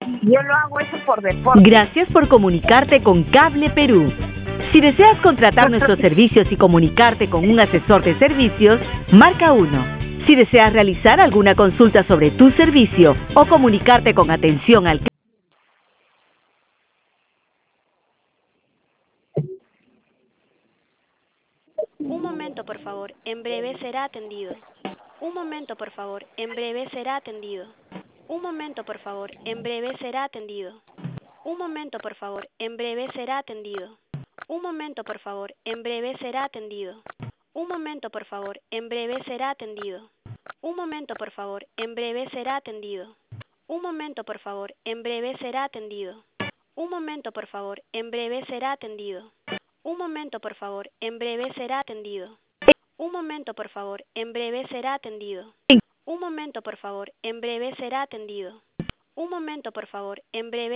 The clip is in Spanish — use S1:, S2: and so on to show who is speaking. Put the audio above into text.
S1: Yo lo hago eso por deporte.
S2: Gracias por comunicarte con Cable Perú. Si deseas contratar nuestros servicios y comunicarte con un asesor de servicios, marca 1. Si deseas realizar alguna consulta sobre tu servicio o comunicarte con atención al cliente.
S3: Un momento, por favor. En breve será atendido. Un momento, por favor. En breve será atendido. Un momento, por favor. En breve será atendido. Un momento, por favor. En breve será atendido. Un momento, por favor. En breve será atendido. Un momento, por favor. En breve será atendido. Un momento, por favor. En breve será atendido. Un momento, por favor. En breve será atendido. Un momento, por favor. En breve será atendido. Un momento, por favor. En breve será atendido. Un momento, por favor. En breve será atendido. Un momento, por favor. En breve será atendido. Un momento, por favor. En breve